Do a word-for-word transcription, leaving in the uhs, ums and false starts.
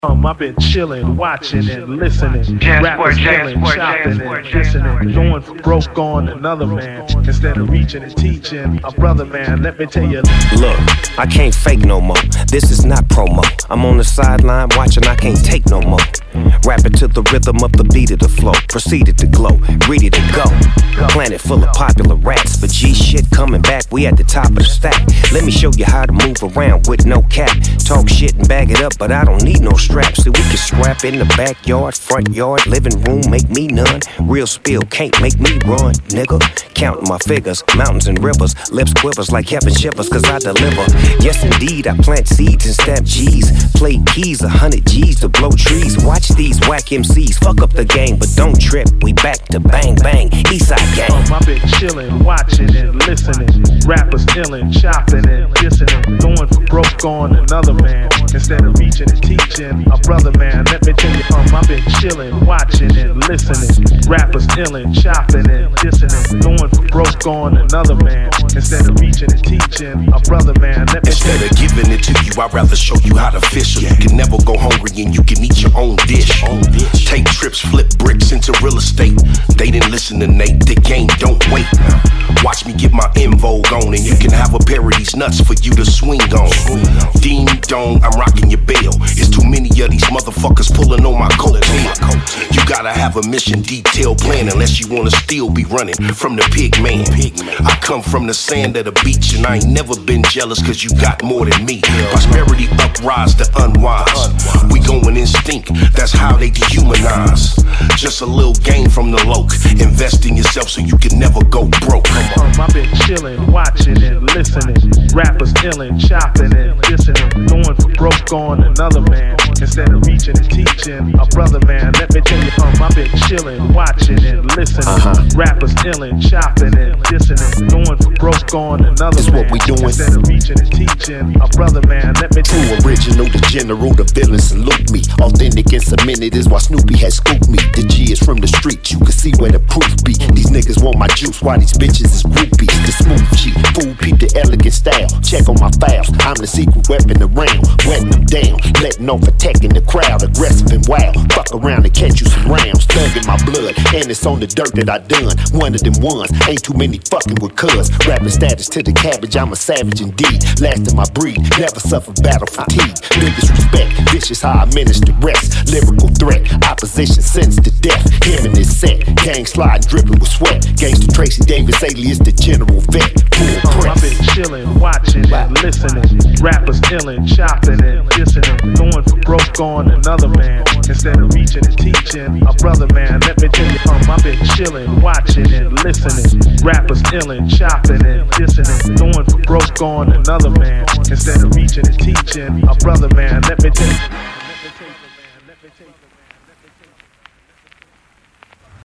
Um, I've been chilling, watching and listening. Rappers killing, shopping and listening. Going for broke on another man instead of reaching and teaching a brother man. Let me tell you. Look, I can't fake no more. This is not promo. I'm on the sideline watching, I can't take no more. Rapping to the rhythm of the beat of the flow. Proceeded to glow, ready to go. Planet full of popular rats, but G shit coming back, we at the top of the stack. Let me show you how to move around with no cap. Talk shit and bag it up, but I don't need no straps. So we can scrap in the backyard, front yard, living room, make me none. Real spill, can't make me run, nigga. Counting my figures, mountains and rivers. Lips quivers like heaven shivers, cause I deliver. Yes indeed, I plant seeds and stamp G's. Play keys, a hundred G's to blow trees. Watch these whack M Cs, fuck up the game, but don't trip. We back to bang bang, Eastside gang. Um, I've been chilling, watching and listening. Rappers illin', chopping and listening. Going for broke on another man instead of reaching and teaching a brother man. Let me tell you, um, I've been chilling, watching and listening. Rappers illin', chopping and listening. Going for broke on another man instead of reaching and teaching a brother man. Let me instead of giving it to you, I'd rather show you how to fish. So you can never go hungry and you can eat your own dish. Take trips, flip bricks into real estate. They didn't listen to Nate, the game don't wait. Watch me get my in vogue on, and you can have a pair of these nuts for you to swing on. Ding dong, I'm rocking your bell. It's too many of these motherfuckers pulling on my coattail. You gotta have a mission detailed plan unless you wanna still be running from the pig man. I come from the sand of the beach and I ain't never been jealous cause you got more than me. Prosperity uprise the unwise. We going instinct, that's how they dehumanize. Just a little gain from the loc. Invest in yourself so you can never go broke. Um, I've been chilling, watching and listening. Rappers illin', chopping and listening. Going for broke on another man instead of reaching and teaching a brother man. Let me tell you, um, I've been chilling, watching and listening. Uh-huh. Rappers illin', chopping and listening. Going for broke on another this man what we doing. instead of reaching and teaching a brother man. Let me tell you. True original, the general, the villain salute me. Authentic and cemented is why Snoopy has scooped me. The G is from the streets, you can see where the proof be. These niggas want my juice, while these bitches is groupies. The smooth G, fool peep the elegant style. Check on my files, I'm the secret weapon around. Wetting them down, letting off attacking the crowd. Aggressive and wild, fuck around and catch you some rounds. Thug in my blood, and it's on the dirt that I done. One of them ones, ain't too many fucking with cuz. Rapping status to the cabbage, I'm a savage indeed. Last in my breed, never suffer battle fatigue. Biggest respect, vicious how I minister rest. Lyrical threat, opposition sends to death. Him in this set, gang sliding, dripping with sweat. Gangsta Tracy Davis, alias the general vet. Um, I've been chilling, watching and listening. Rappers illin', chopping and listening. Going for broke on another man instead of reaching and teaching a brother man. Let me tell you, um, I've been chilling, watching and listening. Rappers illin', chopping and listening. Going for broke on another man instead of reaching and teaching a brother man. Let me tell you.